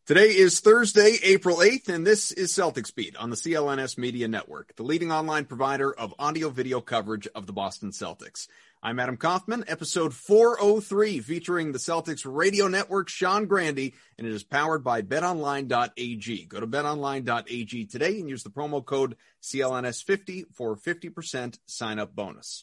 Today is Thursday, April 8th, and this is Celtics Beat on the CLNS Media Network, the leading online provider of audio-video coverage of the Boston Celtics. I'm Adam Kaufman, episode 403, featuring the Celtics radio network, Sean Grande, and it is powered by betonline.ag. Go to betonline.ag today and use the promo code CLNS50 for a 50% sign-up bonus.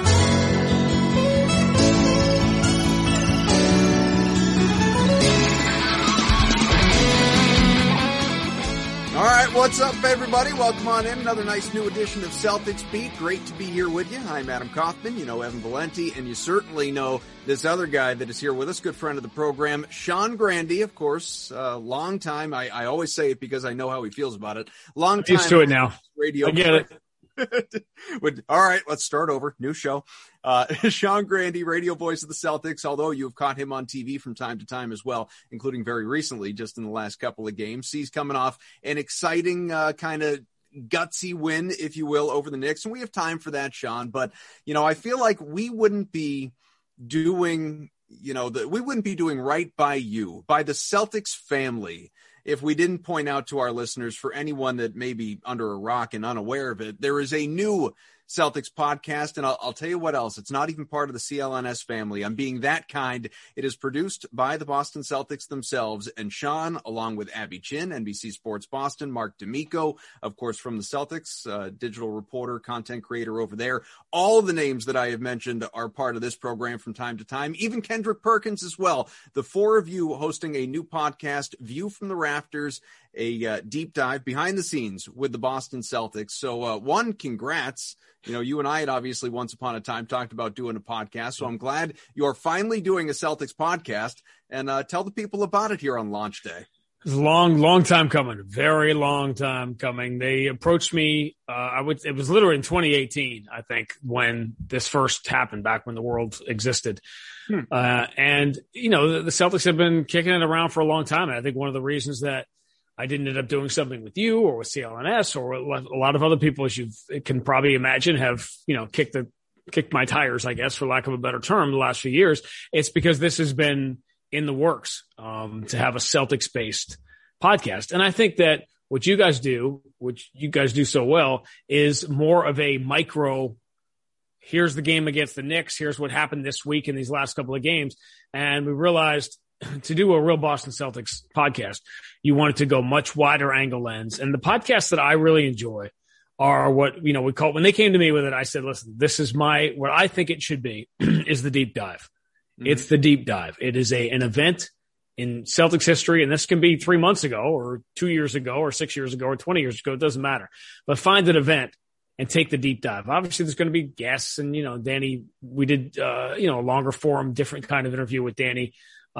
All right, what's up, everybody? Welcome on in. Another nice new edition of Celtics Beat. Great to be here with you. I'm Adam Kaufman. You know Evan Valenti, and you certainly know this other guy that is here with us, good friend of the program, Sean Grande, of course. Long time. I always say it because I know how he feels about it. Long time. Used to it now. Radio. I get it. All right, let's start over. New show. Sean Grande, radio voice of the Celtics, although you've caught him on TV from time to time as well, including very recently, just in the last couple of games. He's coming off an exciting kind of gutsy win, if you will, over the Knicks. And we have time for that, Sean. But, you know, I feel like we wouldn't be doing, we wouldn't be doing right by you, by the Celtics family, if we didn't point out to our listeners, for anyone that may be under a rock and unaware of it, there is a new Celtics podcast, and I'll tell you what else. It's not even part of the CLNS family. I'm being that kind. It is produced by the Boston Celtics themselves, and Sean, along with Abby Chin, NBC Sports Boston, Mark D'Amico, of course, from the Celtics, digital reporter, content creator over there. All of the names that I have mentioned are part of this program from time to time, even Kendrick Perkins as well. The four of you hosting a new podcast, View from the Rafters, a deep dive behind the scenes with the Boston Celtics. So, one, congrats. You know, you and I had obviously once upon a time talked about doing a podcast, so I'm glad you're finally doing a Celtics podcast, and tell the people about it here on launch day. It's a long time coming, very long time coming. They approached me, it was literally in 2018, I think, when this first happened, back when the world existed. And, you know, the Celtics have been kicking it around for a long time, and I think one of the reasons that I didn't end up doing something with you or with CLNS or a lot of other people, as you can probably imagine, have, kicked my tires, I guess, for lack of a better term, the last few years. It's because this has been in the works, to have a Celtics-based podcast. And I think that what you guys do so well, is more of a micro, here's the game against the Knicks, here's what happened this week in these last couple of games. And we realized, to do a real Boston Celtics podcast, you want it to go much wider angle lens. And the podcasts that I really enjoy are what, we call, when they came to me with it, I said, listen, this is what I think it should be is the deep dive. Mm-hmm. It's the deep dive. It is an event in Celtics history. And this can be 3 months ago or 2 years ago or 6 years ago or 20 years ago. It doesn't matter, but find an event and take the deep dive. Obviously there's going to be guests and, Danny, we did, a longer form, different kind of interview with Danny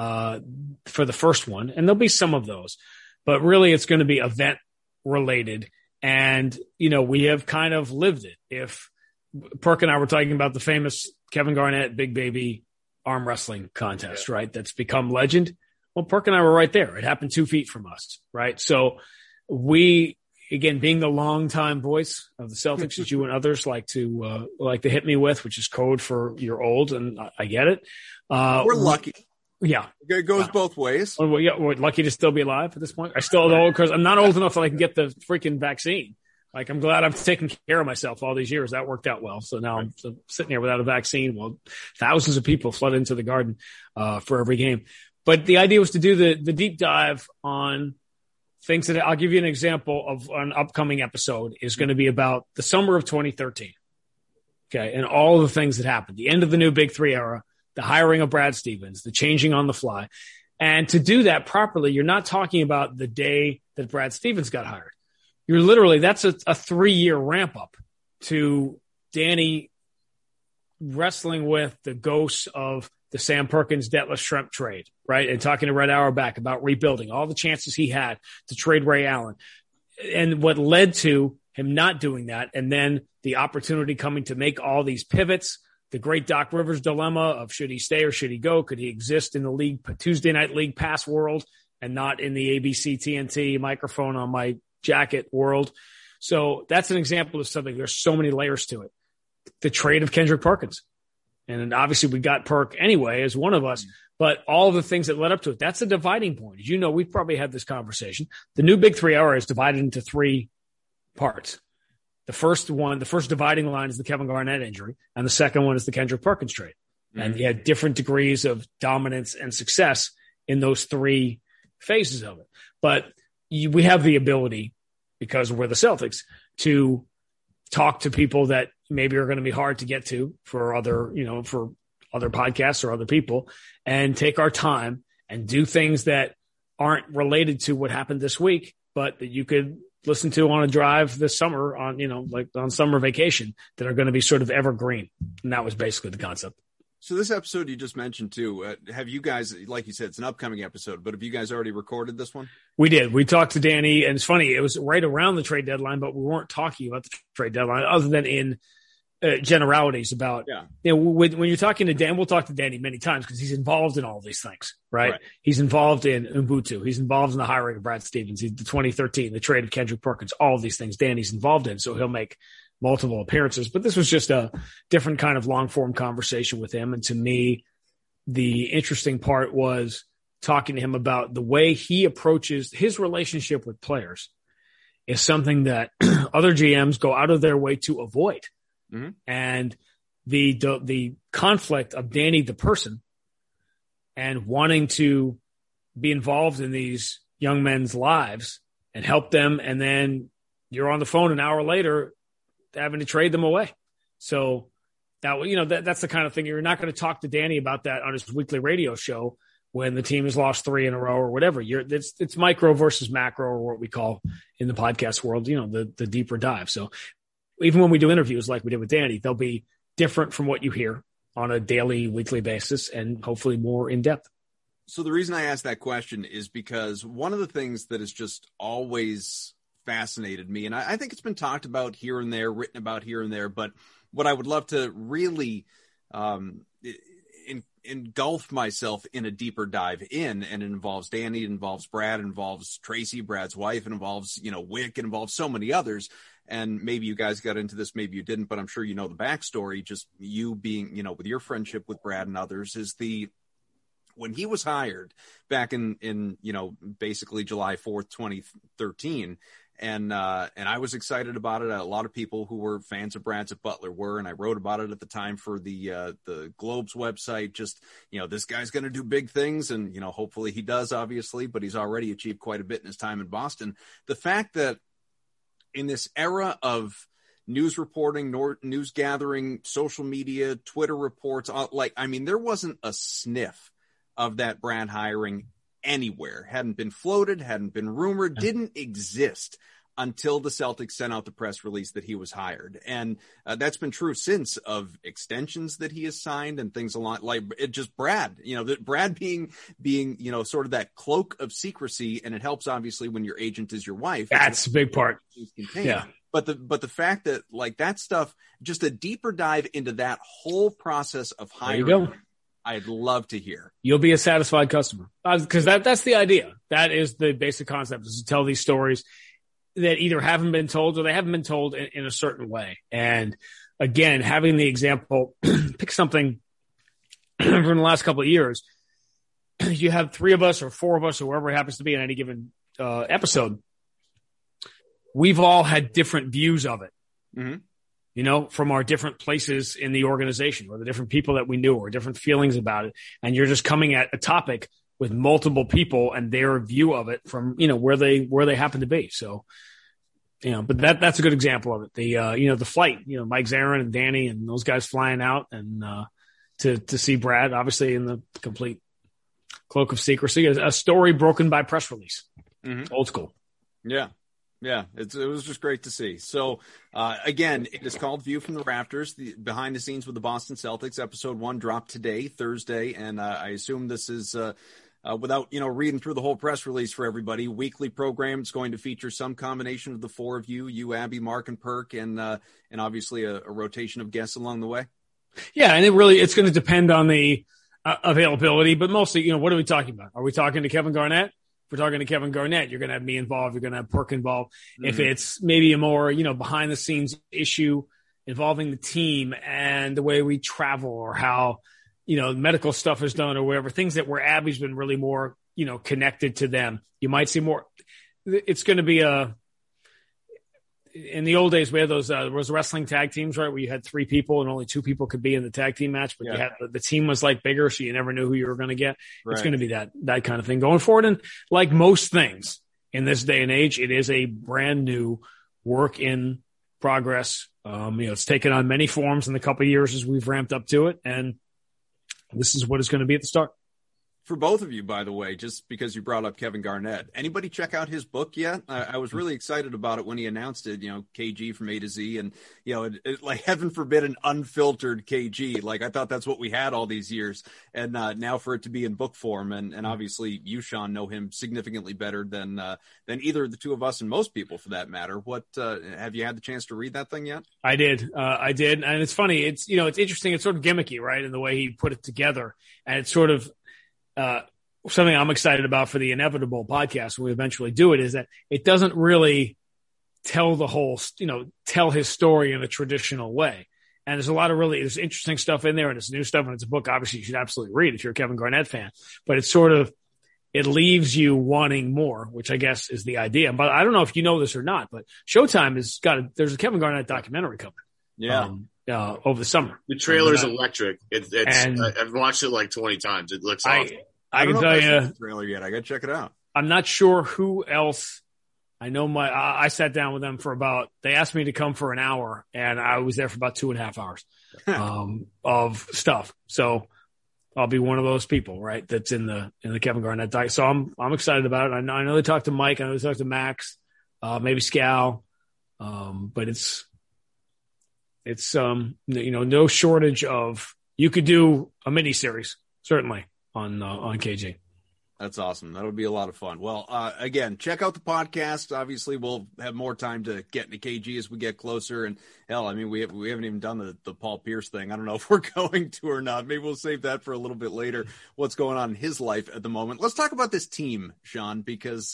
for the first one. And there'll be some of those, but really it's going to be event related. And, we have kind of lived it. If Perk and I were talking about the famous Kevin Garnett, Big Baby arm wrestling contest, right? That's become legend. Well, Perk and I were right there. It happened 2 feet from us, right? So we, again, being the longtime voice of the Celtics, as you and others like to hit me with, which is code for you're old, and I get it. We're lucky. Yeah. It goes both ways. We're lucky to still be alive at this point. I still don't, because I'm not old enough that I can get the freaking vaccine. Like, I'm glad I've taken care of myself all these years. That worked out well. So now I'm sitting here without a vaccine. Well, thousands of people flood into the Garden for every game. But the idea was to do the deep dive on things that I'll give you an example of. An upcoming episode is going to be about the summer of 2013. Okay. And all the things that happened, the end of the new Big Three era, the hiring of Brad Stevens, the changing on the fly. And to do that properly, you're not talking about the day that Brad Stevens got hired. You're literally, that's a 3-year ramp up to Danny wrestling with the ghosts of the Sam Perkins, Detlef Schrempf trade, right? And talking to Red Auerbach about rebuilding, all the chances he had to trade Ray Allen. And what led to him not doing that. And then the opportunity coming to make all these pivots, the great Doc Rivers dilemma of should he stay or should he go? Could he exist in the league, Tuesday night league pass world and not in the ABC TNT microphone on my jacket world? So that's an example of something. There's so many layers to it. The trade of Kendrick Perkins. And obviously we got Perk anyway as one of us, but all of the things that led up to it, that's a dividing point. As you know, we've probably had this conversation. The new Big 3 era is divided into 3 parts. The first dividing line is the Kevin Garnett injury, and the second one is the Kendrick Perkins trade. Mm-hmm. And you had different degrees of dominance and success in those 3 phases of it. But we have the ability, because we're the Celtics, to talk to people that maybe are going to be hard to get to for other podcasts or other people, and take our time and do things that aren't related to what happened this week, but that you could listen to on a drive this summer on summer vacation, that are going to be sort of evergreen. And that was basically the concept. So this episode you just mentioned too, have you guys, like you said, it's an upcoming episode, but have you guys already recorded this one? We did. We talked to Danny, and it's funny, it was right around the trade deadline, but we weren't talking about the trade deadline other than in generalities about, when you're talking to Dan, we'll talk to Danny many times because he's involved in all these things, right? He's involved in Ubuntu. He's involved in the hiring of Brad Stevens, the 2013, the trade of Kendrick Perkins, all of these things Danny's involved in. So he'll make multiple appearances, but this was just a different kind of long form conversation with him. And to me, the interesting part was talking to him about the way he approaches his relationship with players is something that other GMs go out of their way to avoid. Mm-hmm. And the conflict of Danny, the person, and wanting to be involved in these young men's lives and help them. And then you're on the phone an hour later having to trade them away. So that's the kind of thing you're not going to talk to Danny about that on his weekly radio show when the team has lost 3 in a row or whatever. It's micro versus macro, or what we call in the podcast world, the deeper dive. So even when we do interviews like we did with Danny, they'll be different from what you hear on a daily, weekly basis, and hopefully more in depth. So the reason I asked that question is because one of the things that has just always fascinated me, and I think it's been talked about here and there, written about here and there, but what I would love to really engulf myself in a deeper dive in, and it involves Danny, it involves Brad, it involves Tracy, Brad's wife, it involves, Wick, it involves so many others. And maybe you guys got into this, maybe you didn't, but I'm sure you know the backstory, just you being, with your friendship with Brad and others, is when he was hired back in basically July 4th, 2013. And I was excited about it. A lot of people who were fans of Brad's at Butler were, and I wrote about it at the time for the Globe's website. Just, this guy's going to do big things, and, hopefully he does, obviously, but he's already achieved quite a bit in his time in Boston. The fact that in this era of news reporting, news gathering, social media, Twitter reports, there wasn't a sniff of that Brad hiring anywhere. Hadn't been floated, hadn't been rumored, didn't exist until the Celtics sent out the press release that he was hired. And that's been true since, of extensions that he has signed and things along, like it just Brad, that Brad being, sort of that cloak of secrecy. And it helps obviously when your agent is your wife. That's a big part. Yeah. But the fact that that stuff, just a deeper dive into that whole process of hiring, I'd love to hear. You'll be a satisfied customer, because that's the idea. That is the basic concept, is to tell these stories that either haven't been told or they haven't been told in a certain way. And again, having the example, pick something from the last couple of years. You have 3 of us or 4 of us or whoever it happens to be in any given episode. We've all had different views of it. Mm-hmm. From our different places in the organization, or the different people that we knew, or different feelings about it. And you're just coming at a topic with multiple people and their view of it from, where they happen to be. So, but that's a good example of it. The flight, Mike Zarin and Danny and those guys flying out, and to see Brad, obviously in the complete cloak of secrecy, a story broken by press release. Mm-hmm. Old school. Yeah. Yeah, it was just great to see. So, again, it is called View from the Rafters, the behind the scenes with the Boston Celtics. Episode 1 dropped today, Thursday, and I assume this is, without reading through the whole press release for everybody, weekly program. It's going to feature some combination of the 4 of you, Abby, Mark, and Perk, and obviously a rotation of guests along the way. Yeah, and it's going to depend on the availability, but mostly, what are we talking about? Are we talking to Kevin Garnett? If we're talking to Kevin Garnett, you're going to have me involved. You're going to have Perk involved. Mm-hmm. If it's maybe a more, behind the scenes issue, involving the team and the way we travel or how, medical stuff is done or whatever, things that where Abby's been really more, connected to them. You might see more. It's going to be in the old days, we had those wrestling tag teams, right? Where you had 3 people and only 2 people could be in the tag team match, but you had the team was like bigger, so you never knew who you were going to get. Right. It's going to be that kind of thing going forward. And like most things in this day and age, it is a brand new work in progress. It's taken on many forms in the couple of years as we've ramped up to it, and this is what it's going to be at the start. For both of you, by the way, just because you brought up Kevin Garnett, anybody check out his book yet? I was really excited about it when he announced it, KG from A to Z, and, like heaven forbid an unfiltered KG. Like I thought that's what we had all these years. And now for it to be in book form, and obviously you, Sean, know him significantly better than either of the two of us and most people for that matter. What, have you had the chance to read that thing yet? I did. And it's funny. It's, it's interesting. It's sort of gimmicky, right? In the way he put it together. And it's sort of, something I'm excited about for the Inevitable podcast when we eventually do it is that it doesn't really tell the whole, tell his story in a traditional way. And there's a lot of there's interesting stuff in there and it's new stuff and it's a book. Obviously you should absolutely read if you're a Kevin Garnett fan, but it's sort of, it leaves you wanting more, which I guess is the idea. But I don't know if you know this or not, but Showtime has there's a Kevin Garnett documentary coming. Yeah. Over the summer. The trailer's electric. I've watched it like 20 times. It looks awesome. I can tell you the trailer yet. I got to check it out. I'm not sure who else. I know I sat down with them they asked me to come for an hour and I was there for about 2.5 hours, of stuff. So I'll be one of those people, right? That's in the Kevin Garnett diet. So I'm excited about it. I know they talked to Mike. I know they talked to Max, maybe Scal. But it's no shortage of, you could do a mini series certainly on KG. That's awesome. That'll be a lot of fun. Well, again, check out the podcast. Obviously, we'll have more time to get into KG as we get closer. And hell, I mean, we haven't even done the Paul Pierce thing. I don't know if we're going to or not. Maybe we'll save that for a little bit later. What's going on in his life at the moment? Let's talk about this team, Sean, because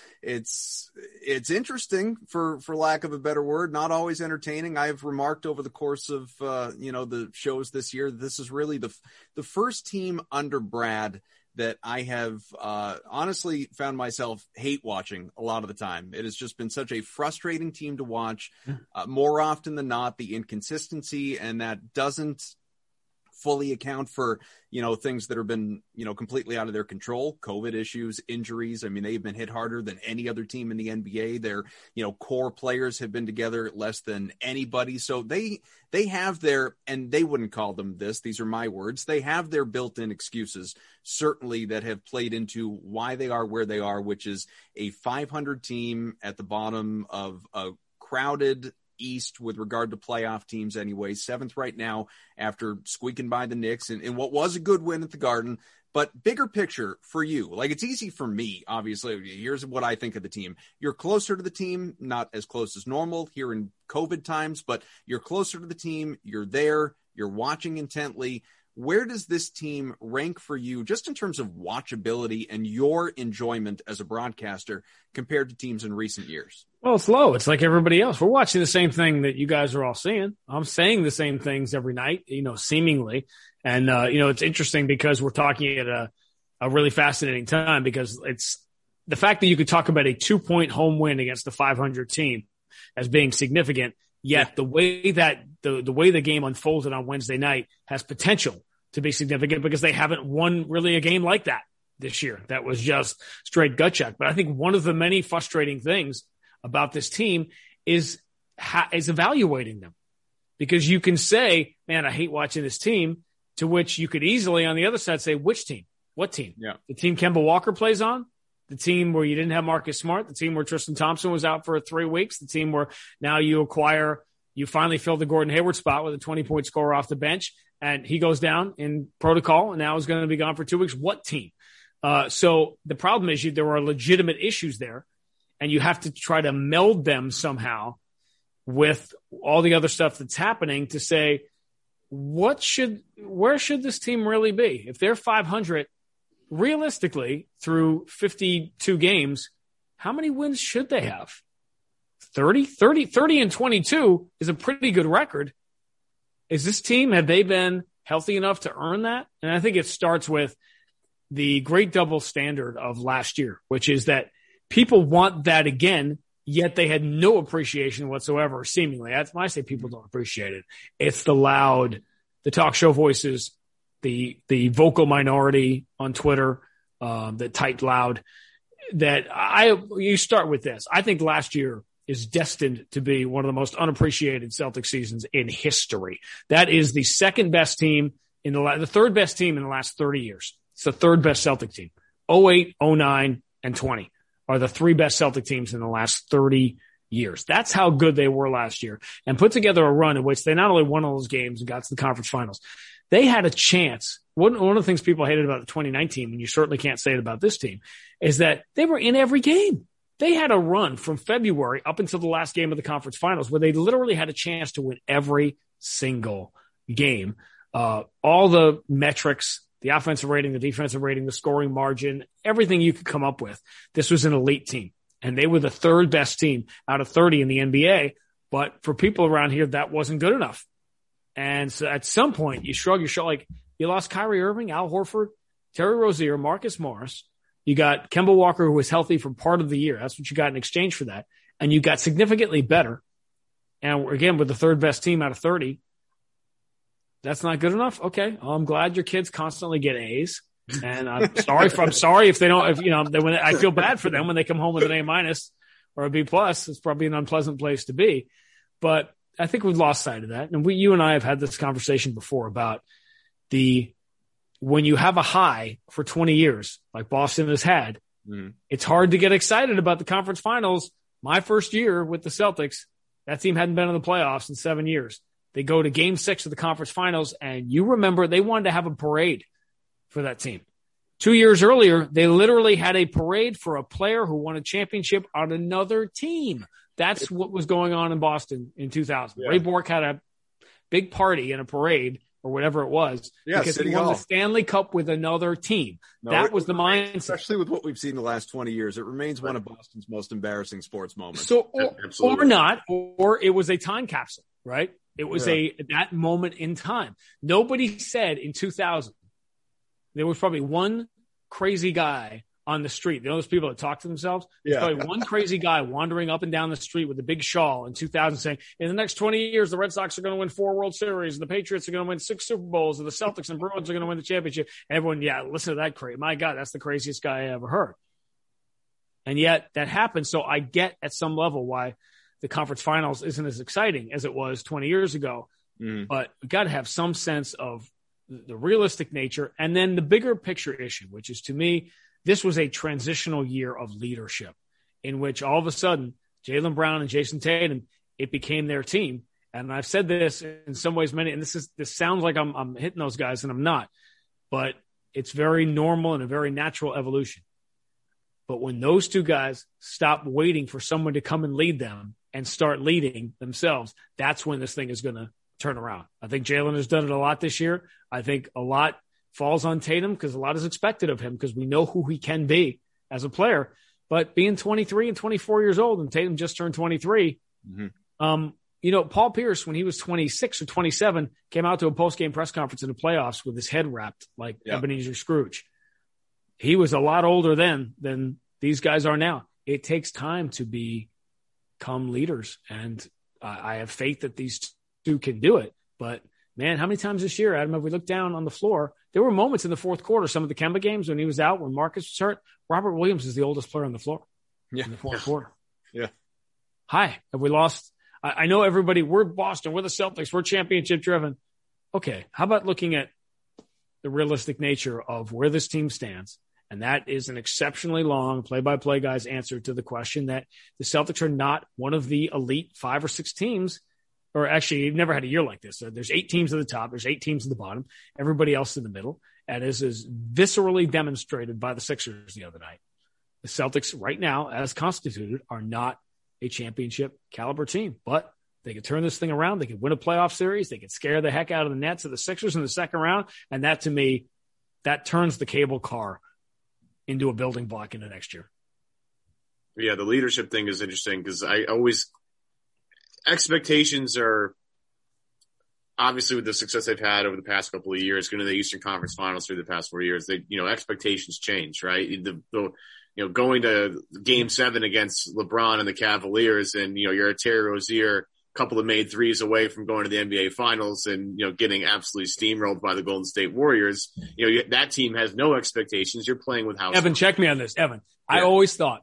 it's interesting for lack of a better word. Not always entertaining. I've remarked over the course of the shows this year. This is really the first team under Brad that I have honestly found myself hate watching a lot of the time. It has just been such a frustrating team to watch. More often than not, the inconsistency, and that doesn't fully account for, things that have been, completely out of their control, COVID issues, injuries. I mean, they've been hit harder than any other team in the NBA. Their, core players have been together less than anybody. So they have and they wouldn't call them this. These are my words. They have their built-in excuses, certainly, that have played into why they are where they are, which is a 500 team at the bottom of a crowded East with regard to playoff teams anyway, 7th right now after squeaking by the Knicks in what was a good win at the Garden. But bigger picture for you, like it's easy for me, obviously. Here's what I think of the team. You're closer to the team, not as close as normal here in COVID times, but you're closer to the team. You're there. You're watching intently. Where does this team rank for you just in terms of watchability and your enjoyment as a broadcaster compared to teams in recent years? Well, it's low. It's like everybody else. We're watching the same thing that you guys are all seeing. I'm saying the same things every night, seemingly. And, it's interesting because we're talking at a really fascinating time, because it's the fact that you could talk about a 2-point home win against the 500 team as being significant. Yet the way that the way the game unfolded on Wednesday night has potential to be significant, because they haven't won really a game like that this year. That was just straight gut check. But I think one of the many frustrating things about this team is evaluating them, because you can say, man, I hate watching this team, to which you could easily on the other side say, which team? What team? Yeah. The team Kemba Walker plays on? The team where you didn't have Marcus Smart, the team where Tristan Thompson was out for 3 weeks, the team where now you finally fill the Gordon Hayward spot with a 20-point scorer off the bench, and he goes down in protocol and now is going to be gone for 2 weeks. What team? So the problem is there are legitimate issues there, and you have to try to meld them somehow with all the other stuff that's happening to say, where should this team really be? If they're 500, realistically, through 52 games, how many wins should they have? 30 and 22 is a pretty good record. Is this team, have they been healthy enough to earn that? And I think it starts with the great double standard of last year, which is that people want that again, yet they had no appreciation whatsoever, seemingly. That's when I say people don't appreciate it. It's the loud, the talk show voices, the vocal minority on Twitter that typed loud. You start with this. I think last year is destined to be one of the most unappreciated Celtics seasons in history. That is the second best team the third best team in the last 30 years. It's the third best Celtic team. 08, 09, and 20 are the three best Celtic teams in the last 30 years. That's how good they were last year, and put together a run in which they not only won all those games and got to the conference finals, they had a chance. One of the things people hated about the 2019, and you certainly can't say it about this team, is that they were in every game. They had a run from February up until the last game of the conference finals where they literally had a chance to win every single game. All the metrics, the offensive rating, the defensive rating, the scoring margin, everything you could come up with. This was an elite team, and they were the third best team out of 30 in the NBA. But for people around here, that wasn't good enough. And so at some point, you shrug your shoulder. Like, you lost Kyrie Irving, Al Horford, Terry Rozier, Marcus Morris. You got Kemba Walker, who was healthy for part of the year. That's what you got in exchange for that. And you got significantly better. And again, with the third best team out of 30, that's not good enough. Okay. Well, I'm glad your kids constantly get A's. And I'm sorry if they don't, I feel bad for them when they come home with an A- or a B+. It's probably an unpleasant place to be. But I think we've lost sight of that. And you and I have had this conversation before about when you have a high for 20 years, like Boston has had, it's hard to get excited about the conference finals. My first year with the Celtics, that team hadn't been in the playoffs in 7 years. They go to game 6 of the conference finals, and you remember they wanted to have a parade for that team. 2 years earlier, they literally had a parade for a player who won a championship on another team. That's what was going on in Boston in 2000. Yeah. Ray Bork had a big party and a parade or whatever it was because he won the Stanley Cup with another team. That was the mindset. Especially with what we've seen the last 20 years, it remains one of Boston's most embarrassing sports moments. So, or not, or it was a time capsule, right? It was that moment in time. Nobody said in 2000, there was probably one crazy guy on the street. You know those people that talk to themselves? There's probably one crazy guy wandering up and down the street with a big shawl in 2000 saying, in the next 20 years, the Red Sox are going to win 4 World Series, and the Patriots are going to win 6 Super Bowls, and the Celtics and Bruins are going to win the championship. And everyone, listen to that crazy. My God, that's the craziest guy I ever heard. And yet that happened. So I get at some level why the conference finals isn't as exciting as it was 20 years ago. But we got to have some sense of the realistic nature. And then the bigger picture issue, which is, to me, this was a transitional year of leadership in which all of a sudden Jaylen Brown and Jason Tatum, it became their team. And I've said this in some ways, and this sounds like I'm hitting those guys, and I'm not, but it's very normal and a very natural evolution. But when those two guys stop waiting for someone to come and lead them and start leading themselves, that's when this thing is going to turn around. I think Jaylen has done it a lot this year. I think a lot falls on Tatum because a lot is expected of him because we know who he can be as a player. But being 23 and 24 years old, and Tatum just turned 23, Paul Pierce, when he was 26 or 27, came out to a post-game press conference in the playoffs with his head wrapped like Ebenezer Scrooge. He was a lot older then than these guys are now. It takes time to become leaders, and I have faith that these two can do it. But, man, how many times this year, Adam, if we look down on the floor, there were moments in the fourth quarter, some of the Kemba games when he was out, when Marcus was hurt, Robert Williams is the oldest player on the floor in the fourth quarter. Yeah. Hi, have we lost? I know everybody, we're Boston, we're the Celtics, we're championship driven. Okay, how about looking at the realistic nature of where this team stands? And that is an exceptionally long play-by-play guy's answer to the question that the Celtics are not one of the elite 5 or 6 teams, or actually you've never had a year like this. There's 8 teams at the top, there's 8 teams at the bottom, everybody else in the middle. And as is viscerally demonstrated by the Sixers the other night, the Celtics right now, as constituted, are not a championship caliber team, but they could turn this thing around. They could win a playoff series. They could scare the heck out of the Nets of the Sixers in the second round. And that, to me, that turns the cable car into a building block into next year. Yeah, the leadership thing is interesting because expectations are, obviously with the success they've had over the past couple of years, going to the Eastern Conference Finals through the past 4 years, expectations change, right? Going to Game 7 against LeBron and the Cavaliers, and you're a Terry Rozier, couple of made threes away from going to the NBA Finals, and getting absolutely steamrolled by the Golden State Warriors. That team has no expectations. You're playing with house. Evan, check me on this, Evan. Yeah. I always thought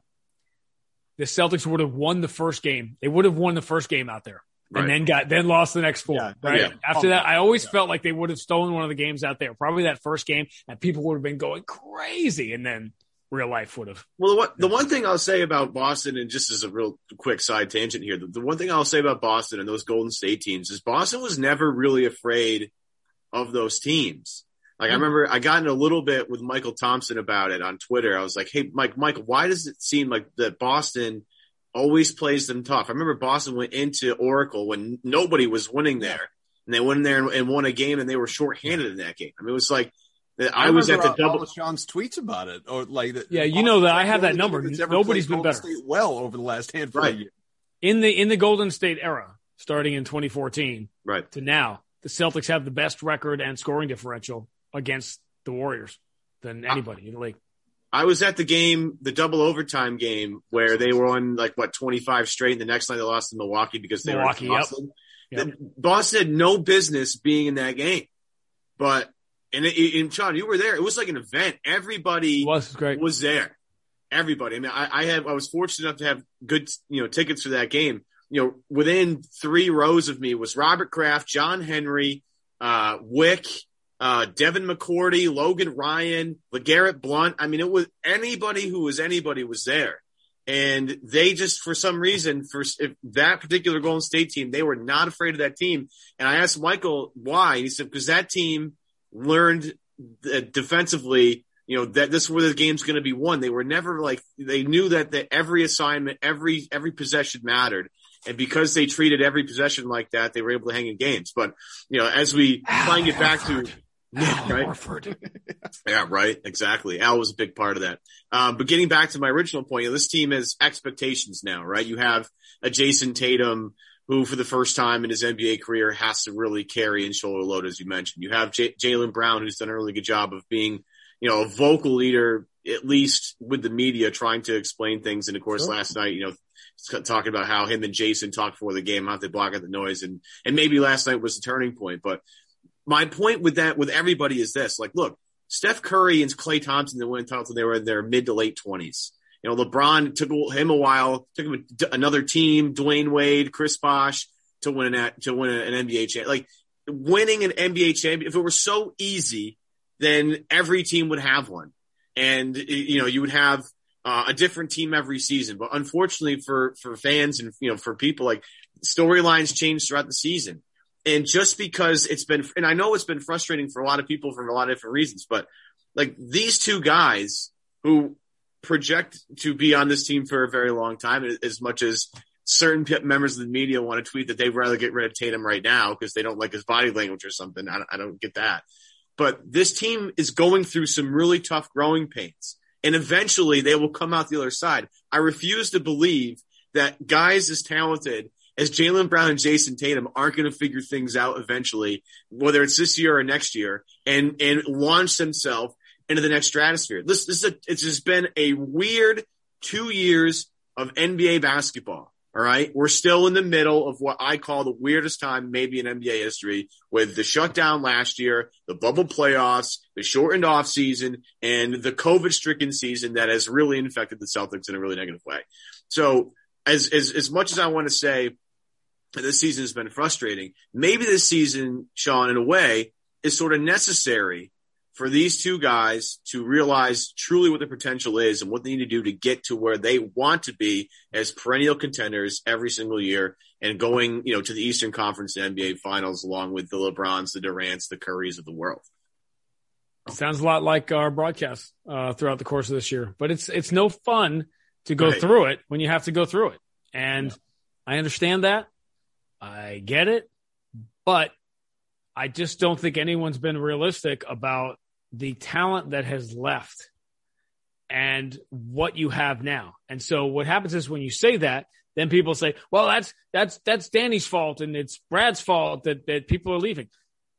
the Celtics would have won the first game. They would have won the first game out there. And then lost the next 4. Yeah, right. Yeah. After that, I always felt like they would have stolen one of the games out there. Probably that first game, and people would have been going crazy, and then real life would have. Well, the one thing I'll say about Boston, and just as a real quick side tangent here, the one thing I'll say about Boston and those Golden State teams is Boston was never really afraid of those teams. Like, I remember I got in a little bit with Michael Thompson about it on Twitter. I was like, hey, Michael, why does it seem like that Boston always plays them tough? I remember Boston went into Oracle when nobody was winning there, and they went in there and won a game, and they were shorthanded in that game. I mean, it was like I was at the double. Sean's tweets about it, or like that. Yeah, that I have that number. Nobody's been better. Well, over the last handful of years. In the Golden State era, starting in 2014, right to now, the Celtics have the best record and scoring differential against the Warriors than anybody in the league. I was at the game, the double overtime game, where they were on 25 straight, and the next night they lost to Milwaukee because they were in Boston. Yep. Boston had no business being in that game. But, and Sean, you were there. It was like an event. Everybody was there. Everybody. I mean, I was fortunate enough to have good, tickets for that game. Within 3 rows of me was Robert Kraft, John Henry, Wick, Devin McCourty, Logan Ryan, LeGarrette Blount. I mean, it was anybody who was anybody was there. And they just, for some reason, if that particular Golden State team, they were not afraid of that team. And I asked Michael why. And he said, because that team learned defensively, that this is where the game's going to be won. They were never they knew that every assignment, every possession mattered. And because they treated every possession like that, they were able to hang in games. But, as we try and get back to, Horford. Yeah, right. Exactly. Al was a big part of that. But getting back to my original point, this team has expectations now, right? You have a Jason Tatum who, for the first time in his NBA career, has to really carry and shoulder load, as you mentioned. You have Jaylen Brown, who's done a really good job of being, a vocal leader, at least with the media, trying to explain things. And of course, last night, talking about how him and Jason talked before the game, how they block out the noise, and maybe last night was the turning point. But my point with everybody is this: look, Steph Curry and Klay Thompson that went until they were in their mid to late 20s. LeBron took him a while, took him another team, Dwayne Wade, Chris Bosh, to win an NBA champion. Winning an NBA champion, if it were so easy, then every team would have one, and you would have a different team every season. But unfortunately for fans and for people, storylines change throughout the season. And just because and I know it's been frustrating for a lot of people for a lot of different reasons, but these two guys who project to be on this team for a very long time, as much as certain members of the media want to tweet that they'd rather get rid of Tatum right now because they don't like his body language or something. I don't get that. But this team is going through some really tough growing pains, and eventually they will come out the other side. I refuse to believe that guys as talented as Jaylen Brown and Jason Tatum aren't going to figure things out eventually, whether it's this year or next year, and launch themselves into the next stratosphere. It's just been a weird 2 years of NBA basketball. All right. We're still in the middle of what I call the weirdest time maybe in NBA history, with the shutdown last year, the bubble playoffs, the shortened off season, and the COVID stricken season that has really infected the Celtics in a really negative way. So as much as I want to say that this season has been frustrating, maybe this season, Sean, in a way, is sort of necessary for these two guys to realize truly what the potential is and what they need to do to get to where they want to be as perennial contenders every single year, and going, to the Eastern Conference NBA Finals along with the LeBrons, the Durants, the Currys of the world. Sounds a lot like our broadcast throughout the course of this year, but it's no fun to go through it when you have to go through it. And I understand that. I get it, but I just don't think anyone's been realistic about the talent that has left and what you have now. And so what happens is when you say that, then people say, well, that's Danny's fault and it's Brad's fault that people are leaving.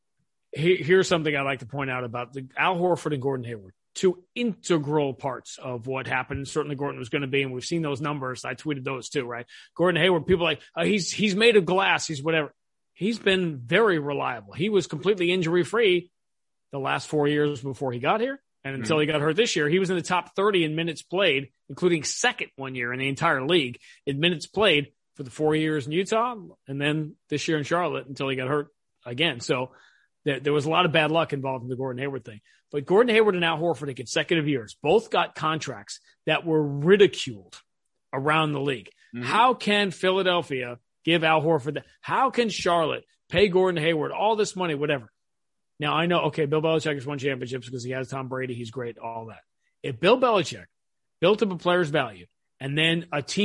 Here's something I'd like to point out about Al Horford and Gordon Hayward, two integral parts of what happened. Certainly Gordon was going to be, and we've seen those numbers. I tweeted those too, right? Gordon Hayward, people are like, he's made of glass. He's whatever. He's been very reliable. He was completely injury-free the last 4 years before he got here. And until he got hurt this year, he was in the top 30 in minutes played, including second 1 year in the entire league in minutes played for the 4 years in Utah. And then this year in Charlotte until he got hurt again. So there was a lot of bad luck involved in the Gordon Hayward thing. But Gordon Hayward and Al Horford in consecutive years both got contracts that were ridiculed around the league. Mm-hmm. How can Philadelphia give Al Horford that? How can Charlotte pay Gordon Hayward all this money, whatever? Now, I know, okay, Bill Belichick has won championships because he has Tom Brady. He's great, all that. If Bill Belichick built up a player's value and then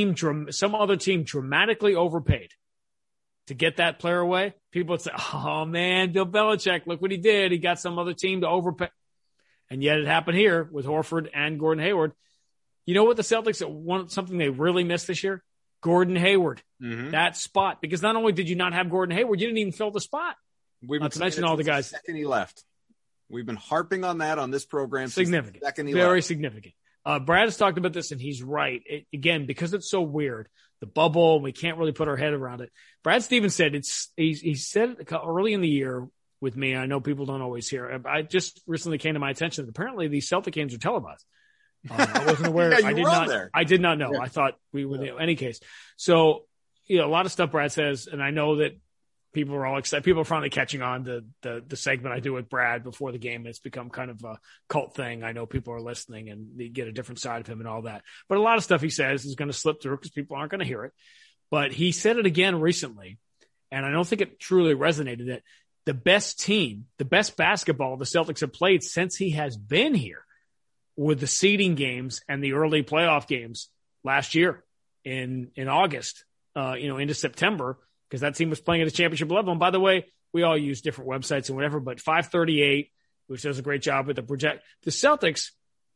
some other team dramatically overpaid to get that player away, people would say, oh, man, Bill Belichick, look what he did. He got some other team to overpay. And yet it happened here with Horford and Gordon Hayward. You know what the Celtics want, something they really missed this year? Gordon Hayward, that spot. Because not only did you not have Gordon Hayward, you didn't even fill the spot. Not to mention all the guys. The second he left. We've been harping on that on this program. Significant. Very significant. Brad has talked about this, and he's right. Again, because it's so weird, the bubble, we can't really put our head around it. Brad Stevens said he said it early in the year with me. I know people don't always hear. I just recently came to my attention that apparently these Celtic games are televised. I wasn't aware. I did not know. Yeah. I thought we would in any case. So, a lot of stuff Brad says, and I know that people are all excited. People are finally catching on to the segment I do with Brad before the game. It's become kind of a cult thing. I know people are listening and they get a different side of him and all that. But a lot of stuff he says is going to slip through because people aren't going to hear it. But he said it again recently, and I don't think it truly resonated, that the best team, the best basketball the Celtics have played since he has been here were the seeding games and the early playoff games last year in August, into September, because that team was playing at a championship level. And by the way, we all use different websites and whatever, but 538, which does a great job with the project. The Celtics,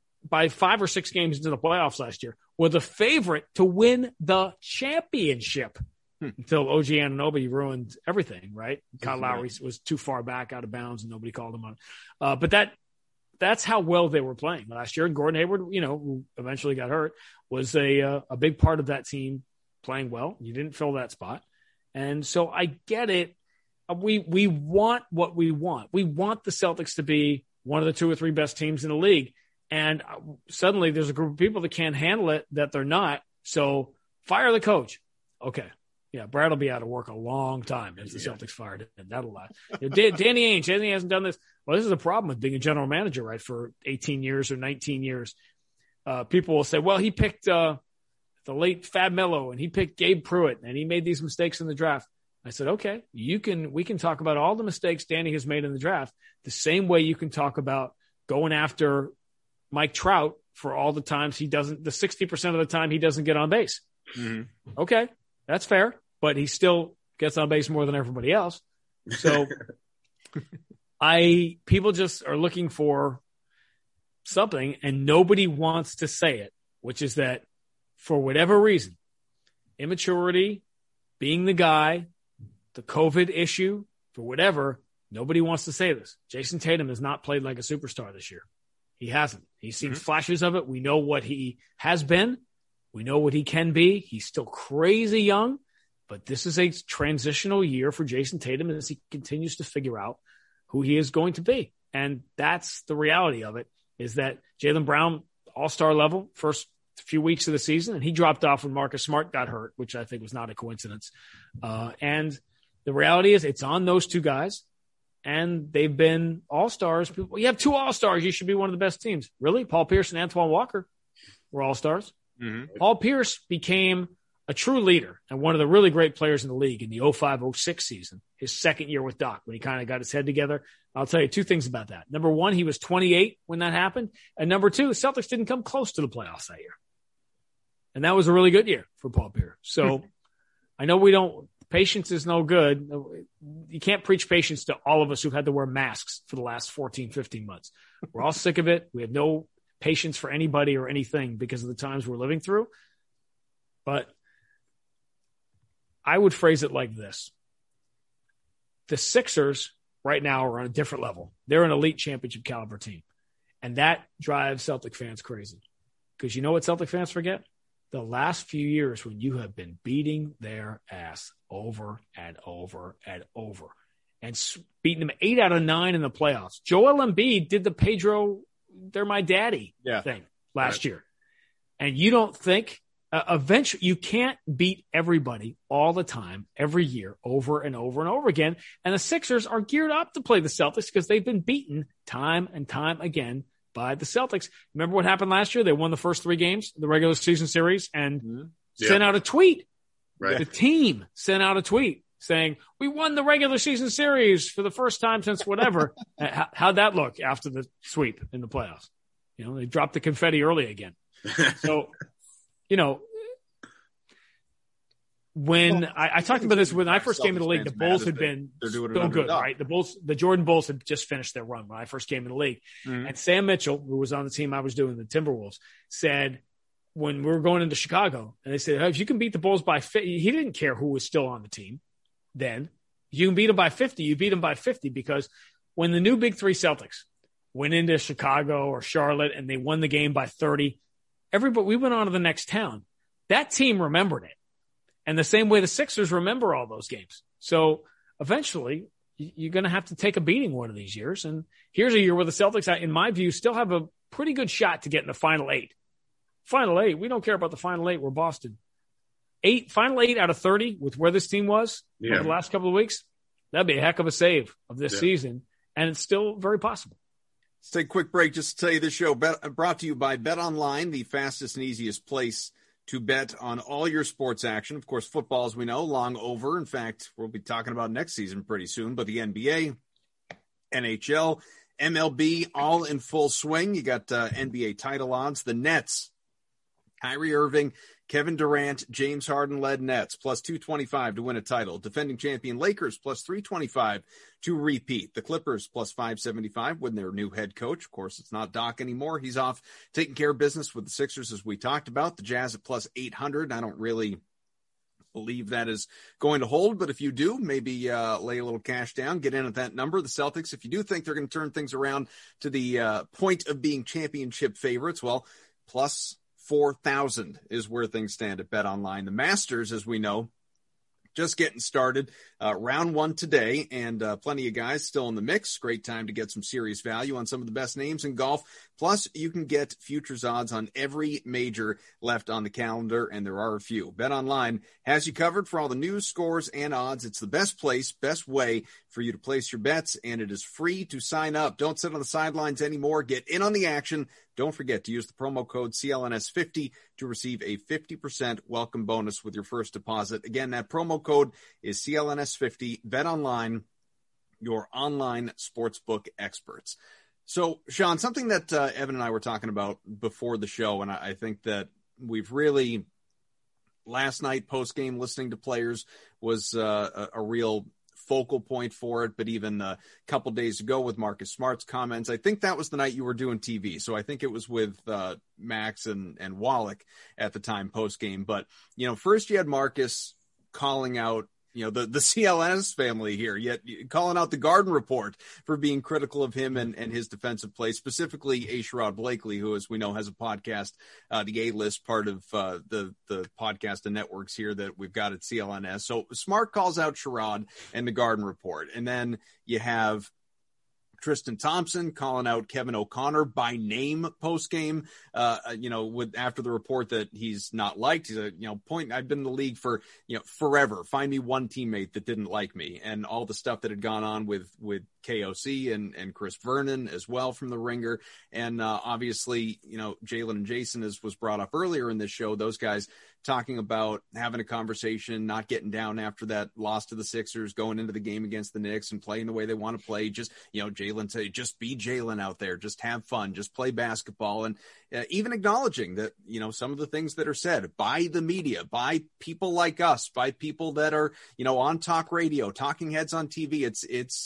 by 5 or 6 games into the playoffs last year, were the favorite to win the championship until OG Anunoby ruined everything, right? Kyle Lowry was too far back out of bounds and nobody called him on. But that's how well they were playing last year. And Gordon Hayward, who eventually got hurt, was a big part of that team playing well. You didn't fill that spot. And so I get it. We want what we want. We want the Celtics to be one of the 2 or 3 best teams in the league. And suddenly there's a group of people that can't handle it, that they're not. So fire the coach. Okay. Yeah, Brad will be out of work a long time as the Celtics fired him. That'll lie. Danny Ainge hasn't done this. Well, this is the problem with being a general manager, right, for 18 years or 19 years. People will say, well, he picked the late Fab Melo and he picked Gabe Pruitt and he made these mistakes in the draft. I said, okay, we can talk about all the mistakes Danny has made in the draft the same way you can talk about going after Mike Trout for all the times the 60% of the time he doesn't get on base. Mm-hmm. Okay. That's fair, but he still gets on base more than everybody else. So people just are looking for something and nobody wants to say it, which is that for whatever reason, immaturity, being the guy, the COVID issue, for whatever, nobody wants to say this. Jason Tatum has not played like a superstar this year. He hasn't. He's seen flashes of it. We know what he has been. We know what he can be. He's still crazy young, but this is a transitional year for Jason Tatum as he continues to figure out who he is going to be. And that's the reality of it, is that Jaylen Brown, all-star level, first few weeks of the season, and he dropped off when Marcus Smart got hurt, which I think was not a coincidence. And the reality is it's on those 2 guys, and they've been all-stars. You have 2 all-stars. You should be one of the best teams. Really? Paul Pierce and Antoine Walker were all-stars. Mm-hmm. Paul Pierce became a true leader and one of the really great players in the league in the 05-06 season, his second year with Doc, when he kind of got his head together. I'll tell you 2 things about that. Number 1, he was 28 when that happened. And number 2, Celtics didn't come close to the playoffs that year. And that was a really good year for Paul Pierce. So I know patience is no good. You can't preach patience to all of us who've had to wear masks for the last 14, 15 months. We're all sick of it. We have no patience for anybody or anything because of the times we're living through. But I would phrase it like this. The Sixers right now are on a different level. They're an elite championship caliber team. And that drives Celtic fans crazy. Because you know what Celtic fans forget? The last few years when you have been beating their ass over and over and over and beating them 8 out of 9 in the playoffs. Joel Embiid did the Pedro, they're my daddy thing last year. And you don't think eventually you can't beat everybody all the time, every year, over and over and over again. And the Sixers are geared up to play the Celtics because they've been beaten time and time again by the Celtics. Remember what happened last year? They won the first 3 games, the regular season series, and sent out a tweet. Right. The team sent out a tweet saying, we won the regular season series for the first time since whatever. How'd that look after the sweep in the playoffs? You know, they dropped the confetti early again. So, you know, when I talked about this when I first came in the league, the Bulls had been so good, right? The Jordan Bulls had just finished their run when I first came in the league. Mm-hmm. And Sam Mitchell, who was on the team I was doing, the Timberwolves, said when we were going into Chicago, and they said, if you can beat the Bulls by 50, he didn't care who was still on the team then. You can beat them by 50, you beat them by 50, because when the new Big Three Celtics went into Chicago or Charlotte and they won the game by 30, we went on to the next town. That team remembered it. And the same way the Sixers remember all those games. So eventually you're going to have to take a beating one of these years. And here's a year where the Celtics, in my view, still have a pretty good shot to get in the Final 8. Final 8. We don't care about the Final 8. We're Boston. Final 8 out of 30 with where this team was over the last couple of weeks. That'd be a heck of a save of this season. And it's still very possible. Let's take a quick break just to tell you this show brought to you by BetOnline, the fastest and easiest place to bet on all your sports action. Of course, football, as we know, long over. In fact, we'll be talking about next season pretty soon, but the NBA, NHL, MLB, all in full swing. You got NBA title odds. The Nets, Kyrie Irving, Kevin Durant, James Harden led Nets, plus 225 to win a title. Defending champion Lakers, plus 325 to repeat. The Clippers, plus 575 with their new head coach. Of course, it's not Doc anymore. He's off taking care of business with the Sixers, as we talked about. The Jazz at plus 800. I don't really believe that is going to hold, but if you do, maybe lay a little cash down, get in at that number. The Celtics, if you do think they're going to turn things around to the point of being championship favorites, well, plus 4,000 is where things stand at BetOnline. The Masters, as we know, just getting started. Round 1 today, and plenty of guys still in the mix. Great time to get some serious value on some of the best names in golf. Plus, you can get futures odds on every major left on the calendar, and there are a few. BetOnline has you covered for all the news, scores, and odds. It's the best place, best way for you to place your bets, and it is free to sign up. Don't sit on the sidelines anymore. Get in on the action. Don't forget to use the promo code CLNS50 to receive a 50% welcome bonus with your first deposit. Again, that promo code is CLNS50. BetOnline, your online sportsbook experts. So, Sean, something that Evan and I were talking about before the show, and I think that we've really, last night post-game listening to players was a real focal point for it, but even a couple days ago with Marcus Smart's comments, I think that was the night you were doing TV. So I think it was with Max and Wallach at the time post-game. But, you know, first you had Marcus calling out, you know, the CLNS family here, yet calling out the Garden Report for being critical of him and his defensive play, specifically A. Sherrod Blakely, who, as we know, has a podcast, the A-List, part of the podcast and networks here that we've got at CLNS. So Smart calls out Sherrod and the Garden Report. And then you have Tristan Thompson calling out Kevin O'Connor by name post game, after the report that he's not liked. He's I've been in the league for, forever. Find me one teammate that didn't like me, and all the stuff that had gone on with KOC and Chris Vernon as well from the Ringer. And obviously, Jalen and Jason, as was brought up earlier in this show, those guys talking about having a conversation, not getting down after that loss to the Sixers, going into the game against the Knicks and playing the way they want to play. Just, Jalen say, just be Jalen out there, just have fun, just play basketball. And even acknowledging that, some of the things that are said by the media, by people like us, by people that are, on talk radio, talking heads on TV,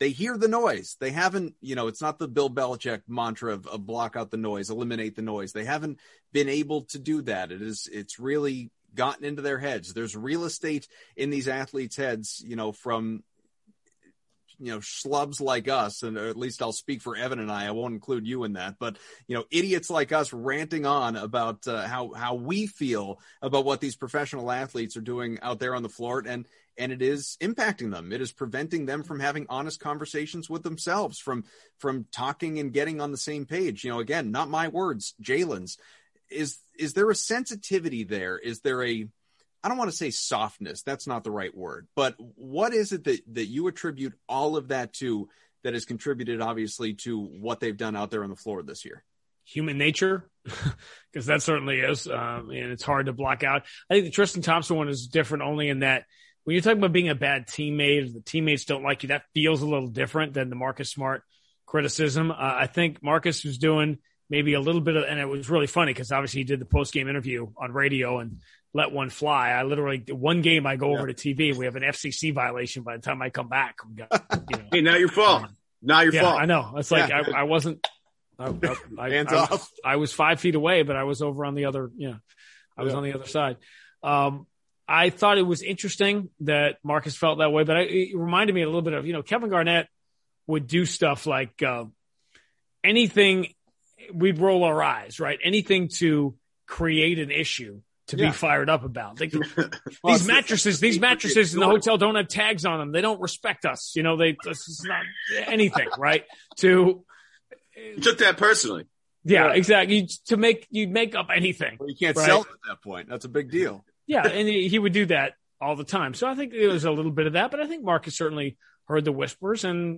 they hear the noise. They haven't, it's not the Bill Belichick mantra of block out the noise, eliminate the noise. They haven't been able to do that. It's really gotten into their heads. There's real estate in these athletes' heads, from schlubs like us, and at least I'll speak for Evan and I won't include you in that, but idiots like us ranting on about how we feel about what these professional athletes are doing out there on the floor, and it is impacting them. It is preventing them from having honest conversations with themselves, from talking and getting on the same page. Again, not my words, Jalen's. Is there a sensitivity there? Is there I don't want to say softness. That's not the right word. But what is it that you attribute all of that to that has contributed, obviously, to what they've done out there on the floor this year? Human nature, because that certainly is. And it's hard to block out. I think the Tristan Thompson one is different only in that when you're talking about being a bad teammate, the teammates don't like you, that feels a little different than the Marcus Smart criticism. I think Marcus was doing maybe a little bit of, and it was really funny because obviously he did the post-game interview on radio and let one fly. I literally, one game I go over to TV, we have an FCC violation by the time I come back. Hey, now your fault. Now your fault. I know. It's like, I wasn't, Hands off. I was 5 feet away, but I was over on the other, I was on the other side. I thought it was interesting that Marcus felt that way, but it reminded me a little bit of, Kevin Garnett would do stuff like anything, we'd roll our eyes, right? Anything to create an issue to be fired up about. Like, these mattresses in the hotel don't have tags on them. They don't respect us. This is not anything, right? You took that personally. Yeah, exactly. You'd make up anything. Well, you can't sell it at that point. That's a big deal. Yeah. And he would do that all the time. So I think there was a little bit of that, but I think Marcus certainly heard the whispers, and,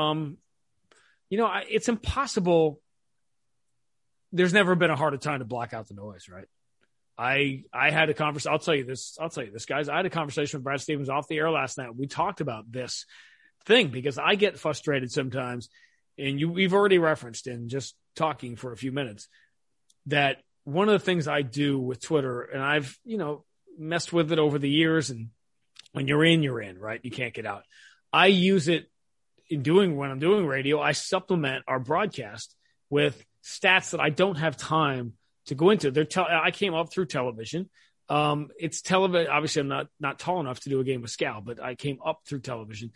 it's impossible. There's never been a harder time to block out the noise, right? I had a conversation. I'll tell you this, guys. I had a conversation with Brad Stevens off the air last night. We talked about this thing because I get frustrated sometimes, and we've already referenced in just talking for a few minutes that one of the things I do with Twitter, and I've, messed with it over the years, and when you're in, right? You can't get out. I use it when I'm doing radio. I supplement our broadcast with stats that I don't have time to go into. I came up through television. It's television. Obviously, I'm not tall enough to do a game with Scal, but I came up through television.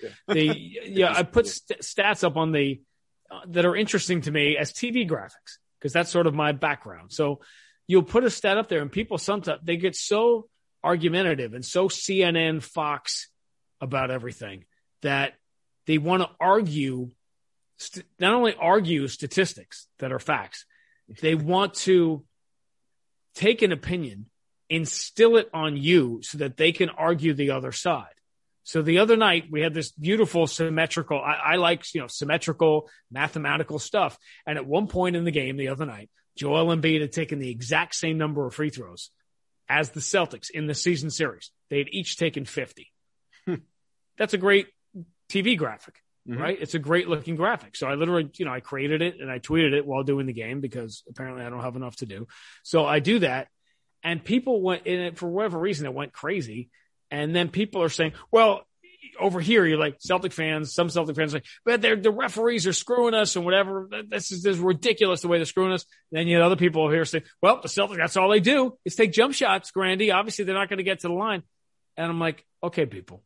I put stats up on that are interesting to me as TV graphics because that's sort of my background. So you'll put a stat up there, and people sometimes they get so argumentative and so CNN, Fox about everything that they want to argue. Not only argue statistics that are facts, they want to take an opinion, instill it on you so that they can argue the other side. So the other night we had this beautiful symmetrical, I like, symmetrical mathematical stuff. And at one point in the game the other night, Joel Embiid had taken the exact same number of free throws as the Celtics in the season series. They had each taken 50. That's a great TV graphic. Mm-hmm. Right. It's a great looking graphic. So I literally, I created it and I tweeted it while doing the game because apparently I don't have enough to do. So I do that, and people went in it for whatever reason. It went crazy. And then people are saying, well, over here, you're like some Celtic fans are like, but the referees are screwing us and whatever. This is ridiculous the way they're screwing us. And then you have other people over here say, well, the Celtics, that's all they do is take jump shots, Grandy. Obviously they're not going to get to the line. And I'm like, okay, people.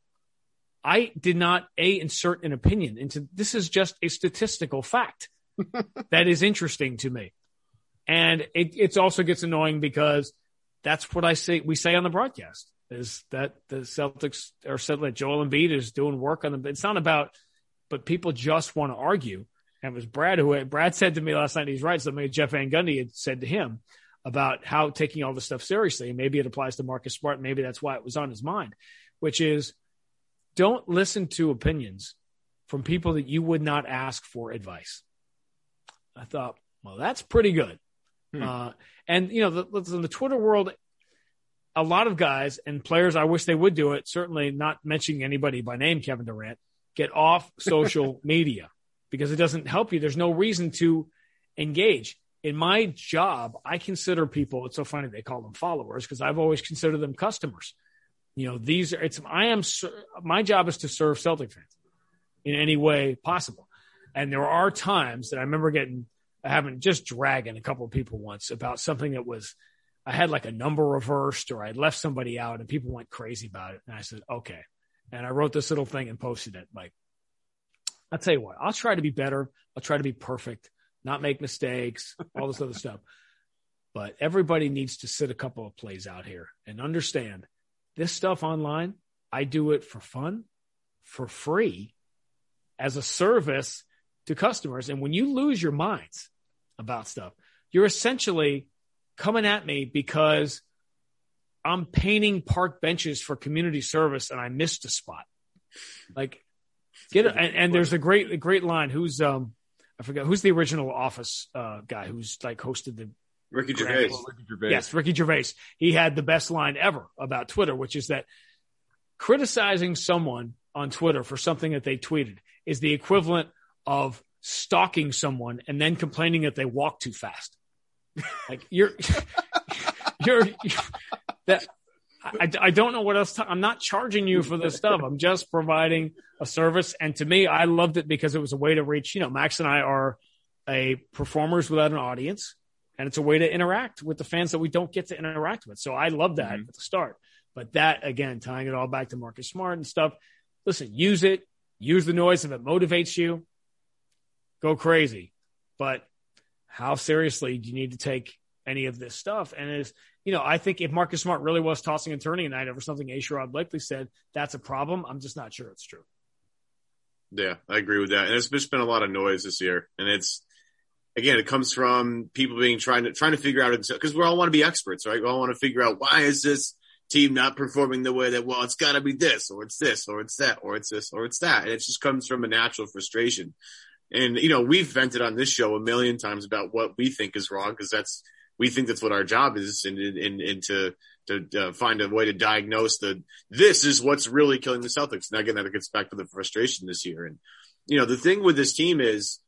I did not insert an opinion into this. Is just a statistical fact that is interesting to me. And it also gets annoying because that's what we say on the broadcast is that the Celtics are said that Joel Embiid is doing work on them. It's not about, but people just want to argue. And it was Brad said to me last night, he's right. Something Jeff Van Gundy had said to him about how taking all this stuff seriously. And maybe it applies to Marcus Smart. Maybe that's why it was on his mind, which is, don't listen to opinions from people that you would not ask for advice. I thought, well, that's pretty good. And, in the Twitter world, a lot of guys and players, I wish they would do it, certainly not mentioning anybody by name, Kevin Durant, get off social media because it doesn't help you. There's no reason to engage. In my job, I consider people, it's so funny they call them followers because I've always considered them customers. My job is to serve Celtic fans. in any way possible. And there are times that I remember having just dragging a couple of people once about something that was, I had like a number reversed or I left somebody out and people went crazy about it. And I said, okay. And I wrote this little thing and posted it. Like, I'll tell you what, I'll try to be better. I'll try to be perfect, not make mistakes, all this other stuff. But everybody needs to sit a couple of plays out here and understand this stuff online. I do it for fun, for free, as a service to customers. And when you lose your minds about stuff, you're essentially coming at me because I'm painting park benches for community service and I missed a spot. Like, get it. And there's a great line. Who's I forget who's the original Office guy who's like hosted the Ricky Gervais. Yes, Ricky Gervais. He had the best line ever about Twitter, which is that criticizing someone on Twitter for something that they tweeted is the equivalent of stalking someone and then complaining that they walk too fast. Like you're that. I don't know what else. I'm not charging you for this stuff. I'm just providing a service. And to me, I loved it because it was a way to reach, Max and I are performers without an audience, and it's a way to interact with the fans that we don't get to interact with. So I love that at the start. But that, again, tying it all back to Marcus Smart and stuff, listen, use it. Use the noise. If it motivates you, go crazy. But how seriously do you need to take any of this stuff? And I think if Marcus Smart really was tossing and turning tonight over something A. Sherrod Blakely said, that's a problem. I'm just not sure it's true. Yeah, I agree with that. And there's been a lot of noise this year. And it comes from people trying to figure out, because we all want to be experts, right? We all want to figure out, why is this team not performing the way that, well, it's got to be this, or it's this, or it's that, or it's this, or it's that. And it just comes from a natural frustration. And, we've vented on this show a million times about what we think is wrong, because we think that's what our job is, and to find a way to diagnose this is what's really killing the Celtics. And again, that gets back to the frustration this year. And, the thing with this team is,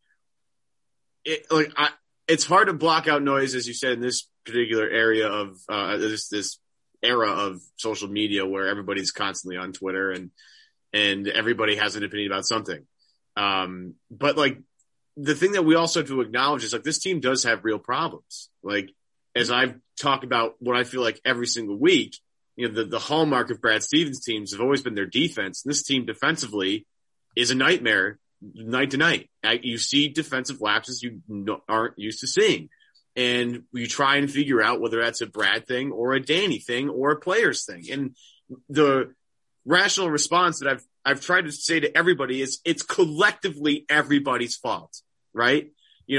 it's hard to block out noise, as you said, in this particular area of this era of social media where everybody's constantly on Twitter and everybody has an opinion about something. But the thing that we also have to acknowledge is this team does have real problems. As I've talked about what I feel like every single week, the hallmark of Brad Stevens' teams have always been their defense. This team defensively is a nightmare night to night. You see defensive lapses you aren't used to seeing. And you try and figure out whether that's a Brad thing or a Danny thing or a player's thing. And the rational response that I've tried to say to everybody is it's collectively everybody's fault, right?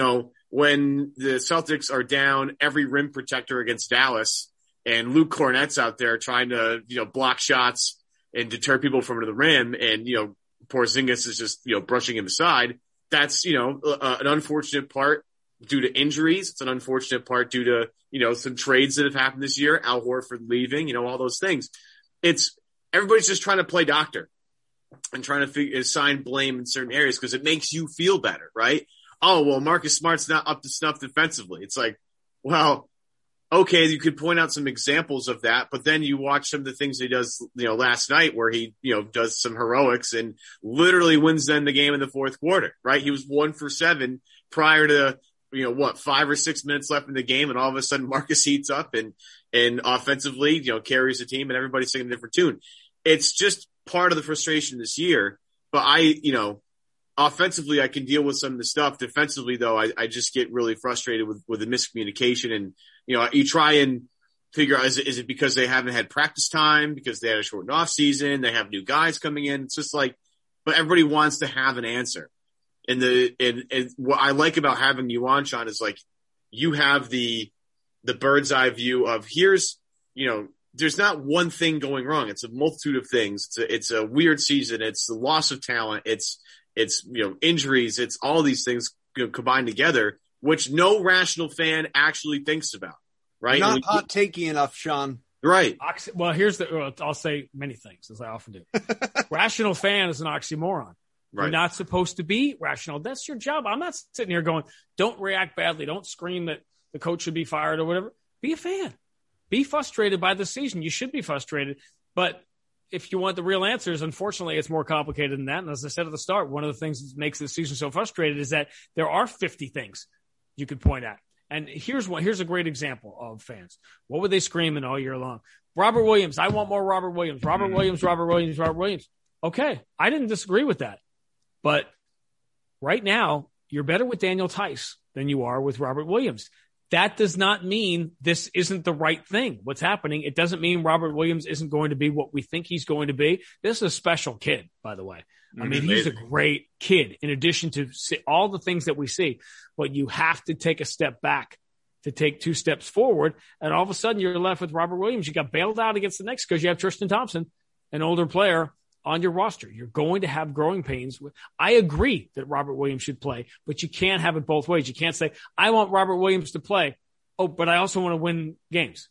When the Celtics are down every rim protector against Dallas and Luke Cornett's out there trying to, block shots and deter people from the rim, and, Porzingis is just, brushing him aside, that's, an unfortunate part due to injuries. It's an unfortunate part due to, some trades that have happened this year, Al Horford leaving, all those things. Everybody's just trying to play doctor and trying to assign blame in certain areas because it makes you feel better, right? Oh, well, Marcus Smart's not up to snuff defensively. It's like, well, okay, you could point out some examples of that, but then you watch some of the things he does, last night where he, does some heroics and literally wins then the game in the fourth quarter, right? He was 1 for 7 prior to, 5 or 6 minutes left in the game. And all of a sudden Marcus heats up and offensively, carries the team and everybody's singing a different tune. It's just part of the frustration this year. But offensively, I can deal with some of the stuff. Defensively, though, I just get really frustrated with the miscommunication. And, you try and figure out, is it because they haven't had practice time, because they had a shortened off season, they have new guys coming in? It's just but everybody wants to have an answer. And what I like about having you on, Sean, is you have the bird's eye view of here's, there's not one thing going wrong. It's a multitude of things. It's a weird season. It's the loss of talent. It's injuries. It's all these things combined together, which no rational fan actually thinks about, right? Not hot takey enough, Sean. Right. Well, I'll say many things, as I often do. Rational fan is an oxymoron. Right. You're not supposed to be rational. That's your job. I'm not sitting here going, don't react badly. Don't scream that the coach should be fired or whatever. Be a fan. Be frustrated by the season. You should be frustrated. But if you want the real answers, unfortunately, it's more complicated than that. And as I said at the start, one of the things that makes this season so frustrated is that there are 50 things you could point at. And here's a great example of fans. What were they screaming all year long? Robert Williams. I want more Robert Williams. Robert Williams, Robert Williams, Robert Williams. Okay. I didn't disagree with that. But right now, you're better with Daniel Tice than you are with Robert Williams. That does not mean this isn't the right thing. What's happening, it doesn't mean Robert Williams isn't going to be what we think he's going to be. This is a special kid, by the way. I mean, he's a great kid in addition to all the things that we see. But you have to take a step back to take 2 steps forward. And all of a sudden, you're left with Robert Williams. You got bailed out against the Knicks because you have Tristan Thompson, an older player, on your roster. You're going to have growing pains. I agree that Robert Williams should play, but you can't have it both ways. You can't say, I want Robert Williams to play. Oh, but I also want to win games.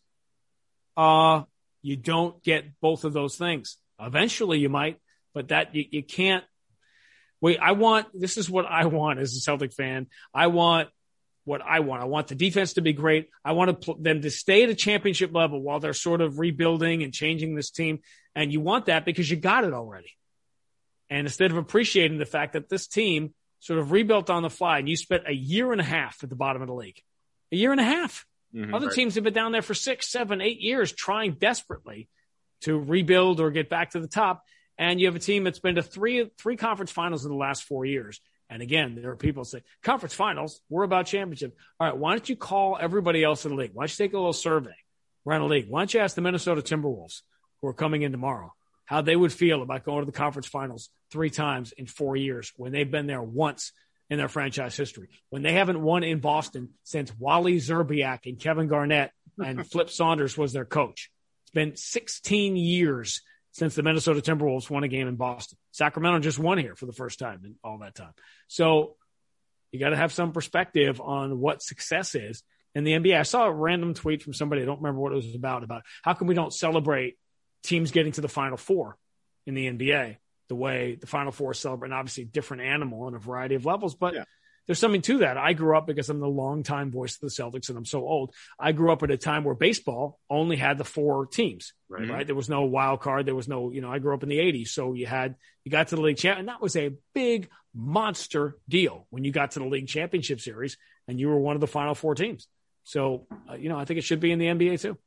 You don't get both of those things. Eventually you might, but that you can't wait. This is what I want as a Celtic fan. I want what I want. I want the defense to be great. I want them to stay at a championship level while they're sort of rebuilding and changing this team. And you want that because you got it already. And instead of appreciating the fact that this team sort of rebuilt on the fly and you spent a year and a half at the bottom of the league, a year and a half. Other teams have been down there for 6, 7, 8 years trying desperately to rebuild or get back to the top. And you have a team that's been to three conference finals in the last 4 years. And again, there are people who say, conference finals, we're about championship. All right, why don't you call everybody else in the league? Why don't you take a little survey around the league? Why don't you ask the Minnesota Timberwolves, who are coming in tomorrow, how they would feel about going to the conference finals 3 times in 4 years when they've been there once in their franchise history, when they haven't won in Boston since Wally Zerbiak and Kevin Garnett and Flip Saunders was their coach. It's been 16 years since the Minnesota Timberwolves won a game in Boston. Sacramento just won here for the first time in all that time. So you got to have some perspective on what success is in the NBA. I saw a random tweet from somebody, I don't remember what it was about how come we don't celebrate teams getting to the Final Four in the NBA the way the Final Four celebrate, and obviously different animal on a variety of levels, but there's something to that. I grew up, because I'm the longtime voice of the Celtics and I'm so old, I grew up at a time where baseball only had the 4 teams, right? There was no wild card. There was no, I grew up in the 80s. So you got to the league champ, and that was a big monster deal when you got to the league championship series and you were one of the Final 4 teams. So, I think it should be in the NBA too.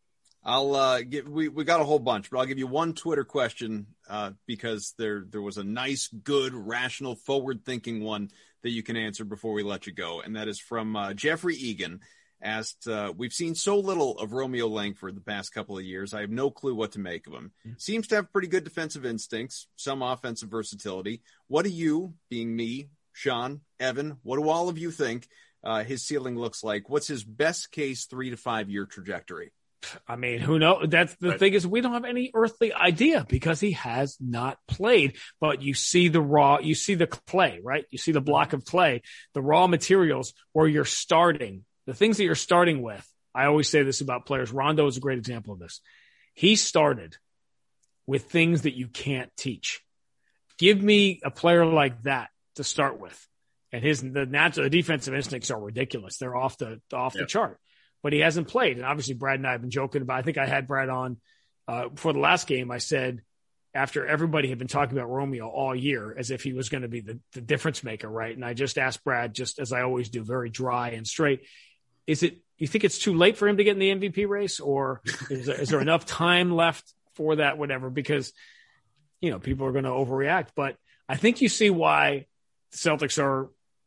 We got a whole bunch, but I'll give you one Twitter question, because there was a nice, good, rational, forward-thinking one that you can answer before we let you go. And that is from Jeffrey Egan. Asked, we've seen so little of Romeo Langford the past couple of years. I have no clue what to make of him. Seems to have pretty good defensive instincts, some offensive versatility. What do you, being me, Sean, Evan, what do all of you think his ceiling looks like? What's his best case 3 to 5 year trajectory? I mean, who knows? That's the thing is we don't have any earthly idea because he has not played, but you see the clay, right? You see the block of clay, the raw materials where you're starting, the things that you're starting with. I always say this about players. Rondo is a great example of this. He started with things that you can't teach. Give me a player like that to start with. And the defensive instincts are ridiculous. They're off the chart. But he hasn't played. And obviously Brad and I have been joking about, I think I had Brad on for the last game. I said, after everybody had been talking about Romeo all year as if he was going to be the difference maker, right? And I just asked Brad, just as I always do, very dry and straight, you think it's too late for him to get in the MVP race, or is there enough time left for that, whatever? Because, people are going to overreact. But I think you see why the Celtics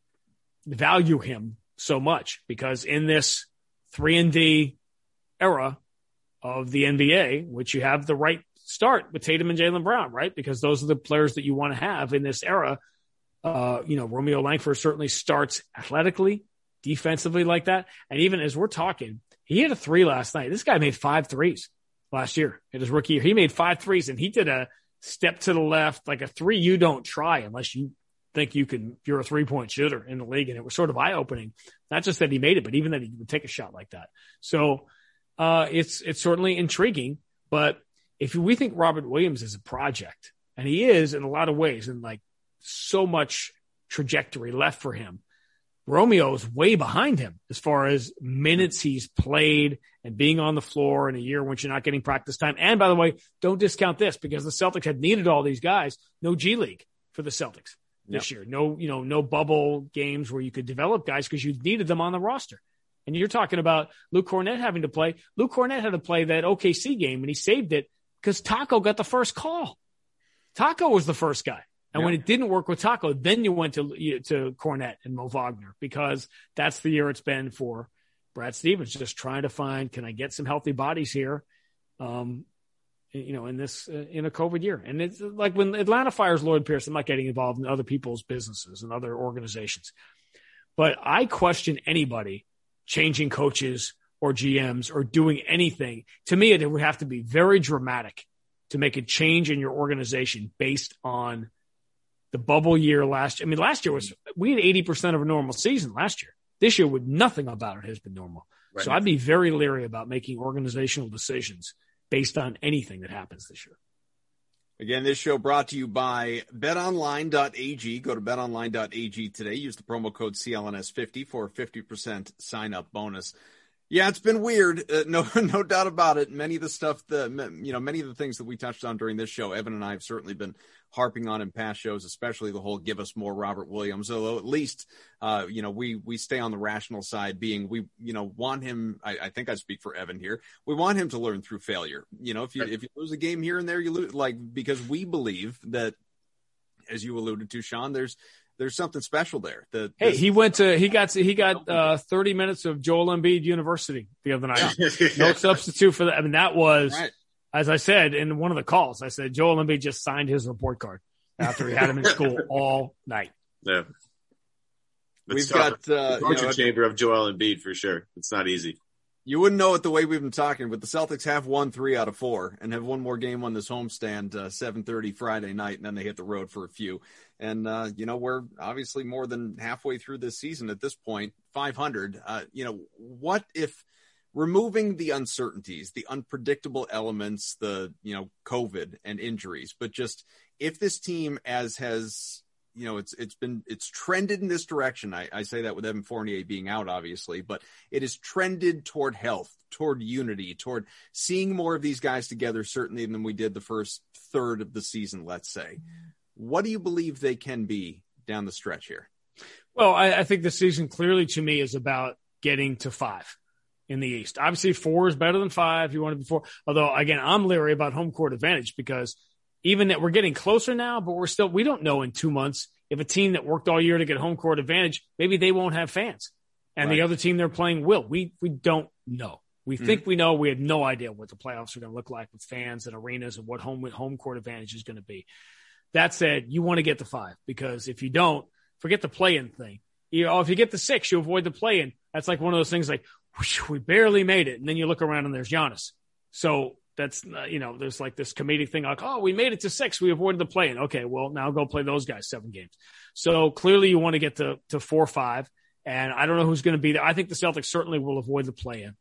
value him so much, because in this 3-and-D era of the NBA, which you have the right start with Tatum and Jaylen Brown, right? Because those are the players that you want to have in this era. Romeo Langford certainly starts athletically, defensively like that. And even as we're talking, he hit a 3 last night. This guy made 5 threes last year in his rookie year. He made 5 threes, and he did a step to the left, like a 3 you don't try unless you think you're a 3-point shooter in the league. And it was sort of eye-opening, not just that he made it, but even that he would take a shot like that. So it's certainly intriguing. But if we think Robert Williams is a project, and he is in a lot of ways, and like so much trajectory left for him, Romeo's way behind him as far as minutes he's played and being on the floor in a year when you're not getting practice time. And by the way, don't discount this because the Celtics had needed all these guys. No G League for the Celtics this year. No bubble games where you could develop guys because you needed them on the roster. And you're talking about Luke Kornet having to play. Luke Kornet had to play that OKC game and he saved it because Taco got the first call. Taco was the first guy. And when it didn't work with Taco, then you went to Kornet and Mo Wagner because that's the year it's been for Brad Stevens, just trying to find, can I get some healthy bodies here, in a COVID year. And it's like when Atlanta fires Lloyd Pierce, I'm not getting involved in other people's businesses and other organizations. But I question anybody changing coaches or GMs or doing anything. To me, it would have to be very dramatic to make a change in your organization based on the bubble year last year. I mean, last year we had 80% of a normal season last year. This year, with nothing about it has been normal. Right. So I'd be very leery about making organizational decisions based on anything that happens this year. Again, this show brought to you by betonline.ag. Go to betonline.ag today. Use the promo code CLNS50 for a 50% sign-up bonus. Yeah, it's been weird. No doubt about it. Many of the things that we touched on during this show, Evan and I have certainly been harping on in past shows, especially the whole give us more Robert Williams. Although at least, we stay on the rational side being, we want him. I think I speak for Evan here. We want him to learn through failure. If you lose a game here and there, you lose, because we believe that, as you alluded to, Sean, there's something special there. He got 30 minutes of Joel Embiid University the other night. No substitute for that. I mean, that was, right. As I said in one of the calls, I said Joel Embiid just signed his report card after he had him in school all night. Yeah. We've got torture chamber of Joel Embiid for sure. It's not easy. You wouldn't know it the way we've been talking, but the Celtics have won 3 out of 4 and have one more game on this homestand, 7:30 Friday night, and then they hit the road for a few. And, we're obviously more than halfway through this season at this point, 500. What if removing the uncertainties, the unpredictable elements, the, COVID and injuries, but just if this team has it's trended in this direction. I say that with Evan Fournier being out, obviously, but it is trended toward health, toward unity, toward seeing more of these guys together, certainly than we did the first third of the season, let's say. What do you believe they can be down the stretch here? Well, I think the season clearly to me is about getting to 5 in the East. Obviously 4 is better than 5. You want to be 4. Although again, I'm leery about home court advantage because even that we're getting closer now, but we don't know in 2 months if a team that worked all year to get home court advantage, maybe they won't have fans and the other team they're playing will. We don't know. We think we know. We have no idea what the playoffs are going to look like with fans and arenas and what home court advantage is going to be. That said, you want to get to 5 because if you don't, forget the play-in thing. If you get to 6, you avoid the play-in. That's like one of those things like, whoosh, we barely made it. And then you look around and there's Giannis. So that's, there's like this comedic thing like, oh, we made it to 6. We avoided the play-in. Okay, well, now go play those guys 7 games. So clearly you want to get to 4 or 5. And I don't know who's going to be there. I think the Celtics certainly will avoid the play-in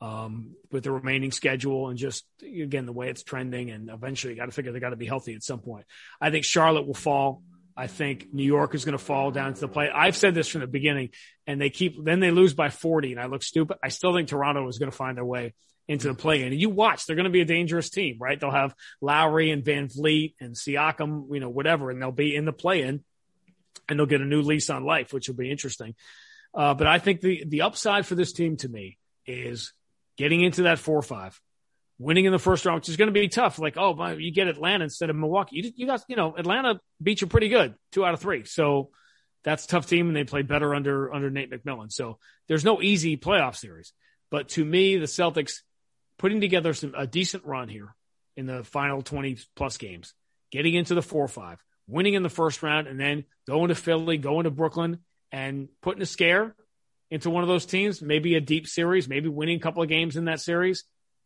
with the remaining schedule and just, again, the way it's trending. And eventually you got to figure they got to be healthy at some point. I think Charlotte will fall. I think New York is going to fall down to the play. I've said this from the beginning, and then they lose by 40, and I look stupid. I still think Toronto is going to find their way into the play-in. And you watch, they're going to be a dangerous team, right? They'll have Lowry and Van Vliet and Siakam, whatever, and they'll be in the play-in, and they'll get a new lease on life, which will be interesting. But I think the upside for this team to me is getting into that 4 or 5. Winning in the first round, which is going to be tough. Like, you get Atlanta instead of Milwaukee. You got, Atlanta beat you pretty good, 2 out of 3. So that's a tough team, and they played better under Nate McMillan. So there's no easy playoff series. But to me, the Celtics putting together a decent run here in the final 20-plus games, getting into the 4 or 5, winning in the first round, and then going to Philly, going to Brooklyn, and putting a scare into one of those teams, maybe a deep series, maybe winning a couple of games in that series.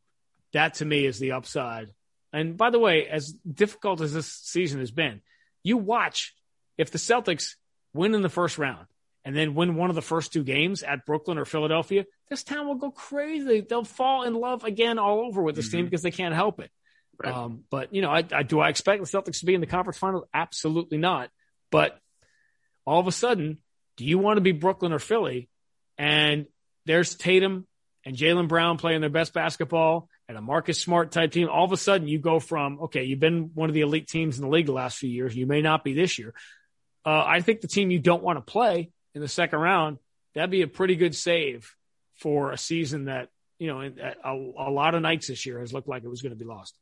That, to me, is the upside. And by the way, as difficult as this season has been, you watch if the Celtics win in the first round and then win one of the first 2 games at Brooklyn or Philadelphia, this town will go crazy. They'll fall in love again all over with this team because they can't help it. Right. But, I expect the Celtics to be in the conference final? Absolutely not. But all of a sudden, do you want to be Brooklyn or Philly? And there's Tatum and Jaylen Brown playing their best basketball and a Marcus Smart type team. All of a sudden you go from, okay, you've been one of the elite teams in the league the last few years. You may not be this year. I think the team you don't want to play in the second round, that'd be a pretty good save for a season that, you know, a lot of nights this year has looked like it was going to be lost.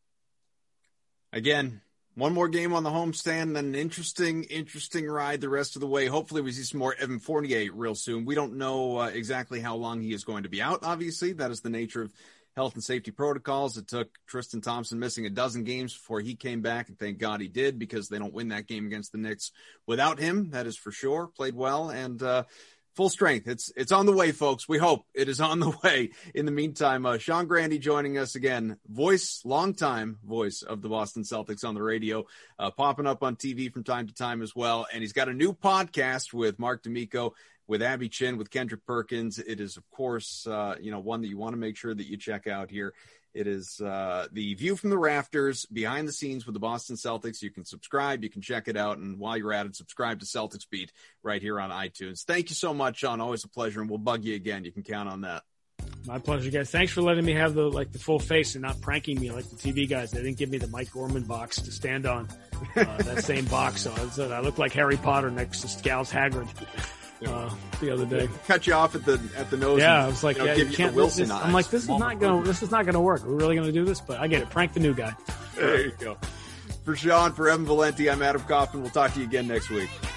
Again, one more game on the homestand, then an interesting ride the rest of the way. Hopefully we see some more Evan Fournier real soon. We don't know exactly how long he is going to be out, obviously. That is the nature of health and safety protocols. It took Tristan Thompson missing a dozen games before he came back, and thank God he did, because they don't win that game against the Knicks without him. That is for sure. Played well, and full strength. It's on the way, folks. We hope it is on the way. In the meantime, Sean Grande joining us again, longtime voice of the Boston Celtics on the radio, popping up on TV from time to time as well. And he's got a new podcast with Mark D'Amico, with Abby Chin, with Kendrick Perkins. It is, of course, one that you want to make sure that you check out here. It is the View from the Rafters, behind the scenes with the Boston Celtics. You can subscribe. You can check it out. And while you're at it, subscribe to Celtics Beat right here on iTunes. Thank you so much, Sean. Always a pleasure. And we'll bug you again. You can count on that. My pleasure, guys. Thanks for letting me have the full face and not pranking me like the TV guys. They didn't give me the Mike Gorman box to stand on, that same box. So I look like Harry Potter next to Scal's Hagrid. The other day, cut you off at the nose. Yeah, I was like, you can't. Wilson I'm like, this is not gonna work. We're really gonna do this, but I get it. Prank the new guy. There you go. For Sean, for Evan Valenti, I'm Adam Kaufman. We'll talk to you again next week.